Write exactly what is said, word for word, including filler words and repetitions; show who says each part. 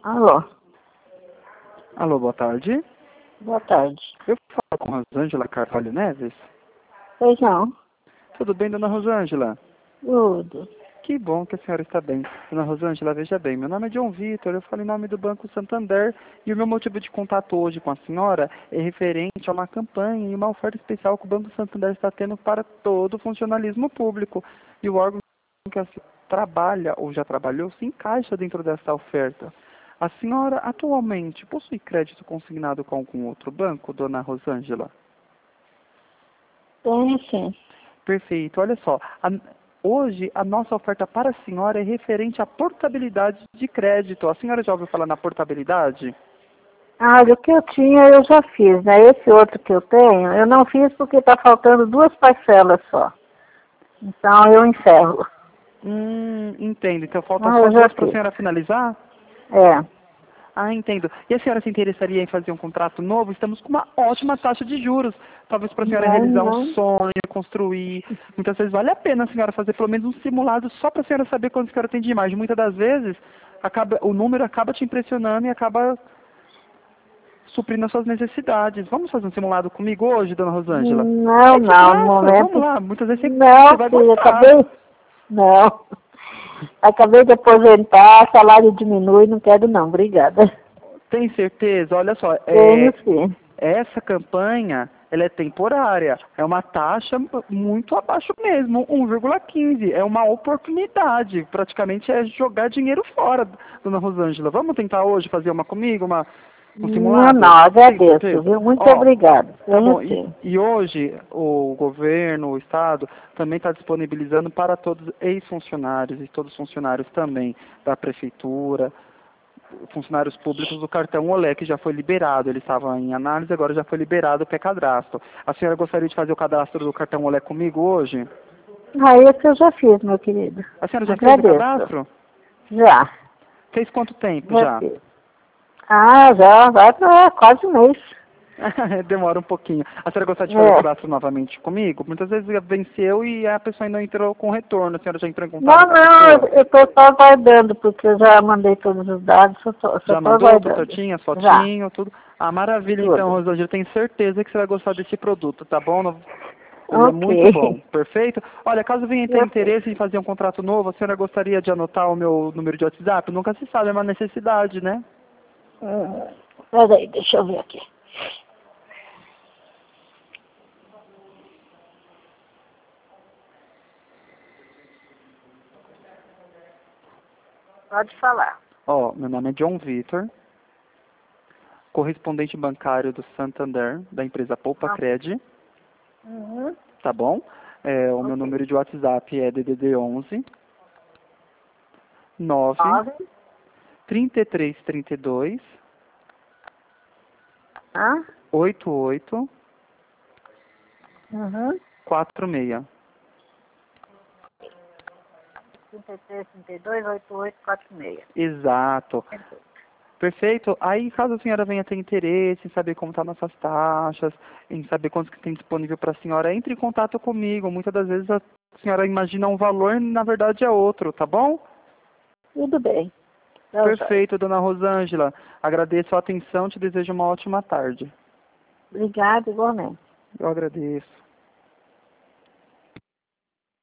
Speaker 1: Alô,
Speaker 2: Alô, boa tarde.
Speaker 1: boa tarde.
Speaker 2: Eu falo com Rosângela Carvalho Neves.
Speaker 1: Pois não,
Speaker 2: Tudo bem, dona Rosângela?
Speaker 1: tudo.
Speaker 2: Que bom que a senhora está bem. Dona Rosângela, veja bem, meu nome é John Vitor, eu falo em nome do Banco Santander e o meu motivo de contato hoje com a senhora é referente a uma campanha e uma oferta especial que o Banco Santander está tendo para todo o funcionalismo público. E o órgão que a senhora trabalha ou já trabalhou se encaixa dentro dessa oferta. A senhora atualmente possui crédito consignado com algum outro banco, dona Rosângela?
Speaker 1: Tem sim.
Speaker 2: Perfeito. Olha só, a, hoje a nossa oferta para a senhora é referente à portabilidade de crédito. A senhora já ouviu falar na portabilidade?
Speaker 1: Ah, o que eu tinha eu já fiz, né? Esse outro que eu tenho, eu não fiz porque está faltando duas parcelas só. Então eu encerro.
Speaker 2: Hum, entendo. Então faltam
Speaker 1: Ah,
Speaker 2: só
Speaker 1: eu já
Speaker 2: duas para a
Speaker 1: fiz.
Speaker 2: senhora finalizar?
Speaker 1: É.
Speaker 2: Ah, entendo. E a senhora se interessaria em fazer um contrato novo? Estamos com uma ótima taxa de juros. Talvez para a senhora
Speaker 1: Não,
Speaker 2: realizar um
Speaker 1: não.
Speaker 2: sonho, construir. Muitas vezes vale a pena a senhora fazer pelo menos um simulado só para a senhora saber quanto a senhora tem de imagem. Muitas das vezes acaba, o número acaba te impressionando e acaba suprindo as suas necessidades. Vamos fazer um simulado comigo hoje, dona Rosângela?
Speaker 1: Não,
Speaker 2: É de
Speaker 1: não, no
Speaker 2: graça, vamos
Speaker 1: momento.
Speaker 2: lá. Muitas vezes você, você
Speaker 1: Não,
Speaker 2: vai
Speaker 1: filha,
Speaker 2: gostar.
Speaker 1: acabei. Não. Acabei de aposentar, salário diminui, não quero não, obrigada.
Speaker 2: Tem certeza? Olha só,
Speaker 1: Tenho
Speaker 2: é,
Speaker 1: sim.
Speaker 2: essa campanha, ela é temporária. É uma taxa muito abaixo mesmo, um vírgula quinze. É uma oportunidade. Praticamente é jogar dinheiro fora, dona Rosângela. Vamos tentar hoje fazer uma comigo, uma, um
Speaker 1: Não,
Speaker 2: simulado?
Speaker 1: não,
Speaker 2: Tem
Speaker 1: agradeço,
Speaker 2: certeza?
Speaker 1: viu? Muito
Speaker 2: Ó,
Speaker 1: obrigada.
Speaker 2: tá
Speaker 1: Tenho
Speaker 2: bom. E,
Speaker 1: sim.
Speaker 2: e hoje o governo, o Estado, também está disponibilizando para todos ex-funcionários e todos os funcionários também da prefeitura, funcionários públicos, o cartão Olé, que já foi liberado. Ele estava em análise, agora já foi liberado para cadastro. A senhora gostaria de fazer o cadastro do cartão Olé comigo hoje?
Speaker 1: Ah, esse eu já fiz, meu querido.
Speaker 2: A senhora já fez o
Speaker 1: Agradeço.
Speaker 2: cadastro?
Speaker 1: Já,
Speaker 2: Fez quanto tempo
Speaker 1: já
Speaker 2: já?
Speaker 1: fiz. Ah, já, vai para quase um mês.
Speaker 2: Demora um pouquinho. A senhora gostaria de fazer o
Speaker 1: É.
Speaker 2: cadastro novamente comigo? Muitas vezes venceu e a pessoa ainda não entrou com retorno. A senhora já entrou em
Speaker 1: Não,
Speaker 2: contato com a
Speaker 1: não,
Speaker 2: pessoa?
Speaker 1: eu estou só aguardando, porque eu já mandei todos os dados, só
Speaker 2: Já
Speaker 1: estou
Speaker 2: mandou tudo
Speaker 1: aguardando.
Speaker 2: certinho, as
Speaker 1: Já,
Speaker 2: fotinhos, tudo? Ah, maravilha então,
Speaker 1: tudo.
Speaker 2: Rosângela. Eu tenho certeza que você vai gostar desse produto, tá bom? Não- Ele é muito bom,
Speaker 1: Ok.
Speaker 2: perfeito? Olha, caso venha ter
Speaker 1: Ok.
Speaker 2: interesse em fazer um contrato novo, a senhora gostaria de anotar o meu número de WhatsApp? Nunca se sabe, é uma necessidade, né?
Speaker 1: Hum, Peraí, deixa eu ver aqui. Pode falar.
Speaker 2: Ó, meu nome é John Vitor, correspondente bancário do Santander, da empresa Poupa
Speaker 1: Ah,
Speaker 2: Cred,
Speaker 1: uhum.
Speaker 2: tá bom? É, o meu
Speaker 1: Ok.
Speaker 2: número de WhatsApp é D D D onze nove
Speaker 1: Nove.
Speaker 2: trinta e três trinta e dois
Speaker 1: Ah?
Speaker 2: oitenta e oito
Speaker 1: Uhum.
Speaker 2: quarenta e seis.
Speaker 1: trinta e três, trinta e dois, oitenta e oito, quarenta e seis.
Speaker 2: Exato. Perfeito? Aí, caso a senhora venha ter interesse em saber como estão nossas taxas, em saber quantos que tem disponível para a senhora, entre em contato comigo. Muitas das vezes a senhora imagina um valor e na verdade é outro, tá bom?
Speaker 1: Tudo bem. Tá jóia.
Speaker 2: Perfeito, dona Rosângela. Agradeço a atenção, te desejo uma ótima tarde.
Speaker 1: Obrigada, igualmente.
Speaker 2: Eu agradeço.